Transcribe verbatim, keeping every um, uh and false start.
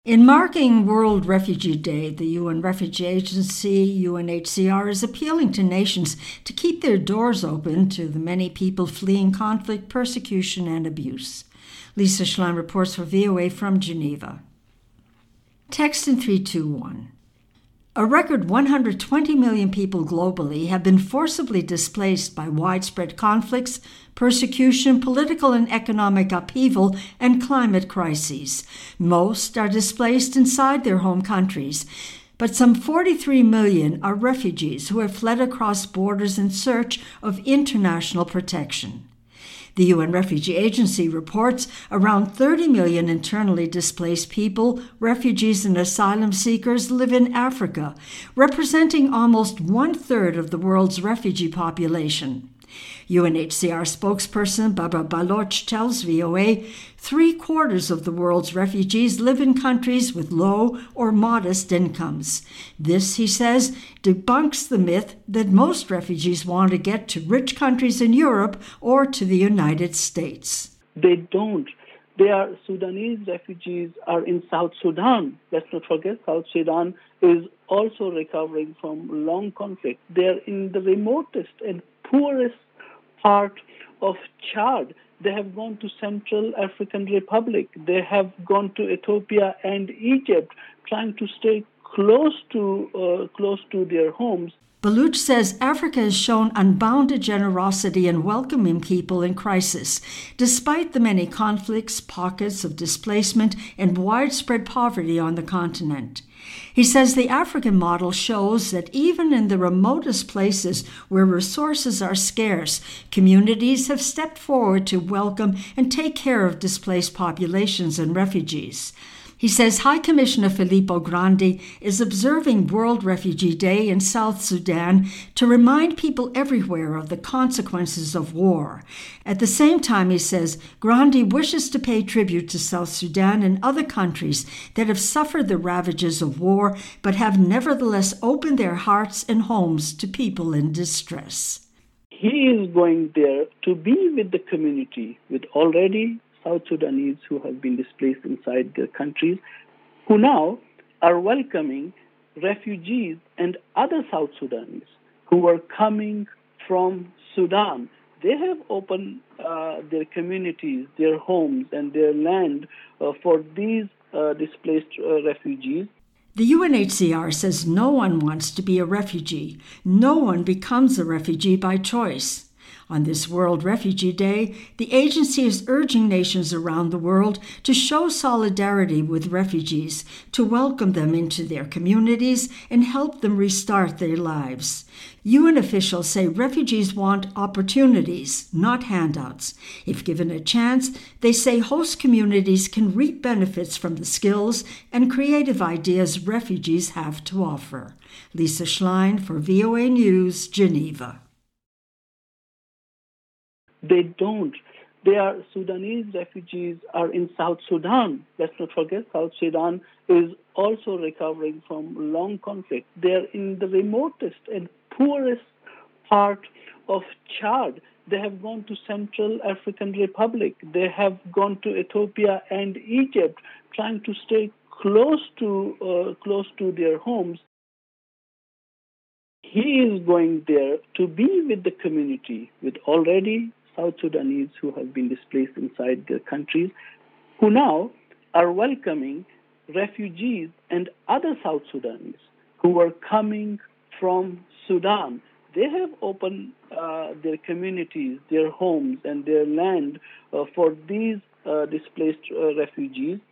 In marking World Refugee Day, the U N Refugee Agency, U N H C R, is appealing to nations to keep their doors open to the many people fleeing conflict, persecution, and abuse. Lisa Schlein reports for V O A from Geneva. Text in three two one. A record one hundred twenty million people globally have been forcibly displaced by widespread conflicts, persecution, political and economic upheaval, and climate crises. Most are displaced inside their home countries, but some forty-three million are refugees who have fled across borders in search of international protection. The U N Refugee Agency reports around thirty million internally displaced people, refugees and asylum seekers live in Africa, representing almost one-third of the world's refugee population. U N H C R spokesperson Barbara Baloch tells V O A three-quarters of the world's refugees live in countries with low or modest incomes. This, he says, debunks the myth that most refugees want to get to rich countries in Europe or to the United States. They don't. Their Sudanese refugees are in South Sudan. Let's not forget, South Sudan is also recovering from long conflict. They're in the remotest and poorest part of Chad. They have gone to Central African Republic. They have gone to Ethiopia and Egypt, trying to stay close to uh, close to their homes. Baloch says Africa has shown unbounded generosity in welcoming people in crisis, despite the many conflicts, pockets of displacement, and widespread poverty on the continent. He says the African model shows that even in the remotest places where resources are scarce, communities have stepped forward to welcome and take care of displaced populations and refugees. He says High Commissioner Filippo Grandi is observing World Refugee Day in South Sudan to remind people everywhere of the consequences of war. At the same time, he says, Grandi wishes to pay tribute to South Sudan and other countries that have suffered the ravages of war, but have nevertheless opened their hearts and homes to people in distress. He is going there to be with the community, with already South Sudanese who have been displaced inside their countries, who now are welcoming refugees and other South Sudanese who are coming from Sudan. They have opened uh, their communities, their homes, and their land uh, for these uh, displaced uh, refugees. The U N H C R says no one wants to be a refugee. No one becomes a refugee by choice. On this World Refugee Day, the agency is urging nations around the world to show solidarity with refugees, to welcome them into their communities and help them restart their lives. U N officials say refugees want opportunities, not handouts. If given a chance, they say host communities can reap benefits from the skills and creative ideas refugees have to offer. Lisa Schlein for V O A News, Geneva. They don't. Their Sudanese refugees are in South Sudan. Let's not forget, South Sudan is also recovering from long conflict. They're in the remotest and poorest part of Chad. They have gone to Central African Republic. They have gone to Ethiopia and Egypt, trying to stay close to uh, close to their homes. He is going there to be with the community, with already South Sudanese who have been displaced inside their countries, who now are welcoming refugees and other South Sudanese who are coming from Sudan. They have opened uh, their communities, their homes, and their land uh, for these uh, displaced uh, refugees.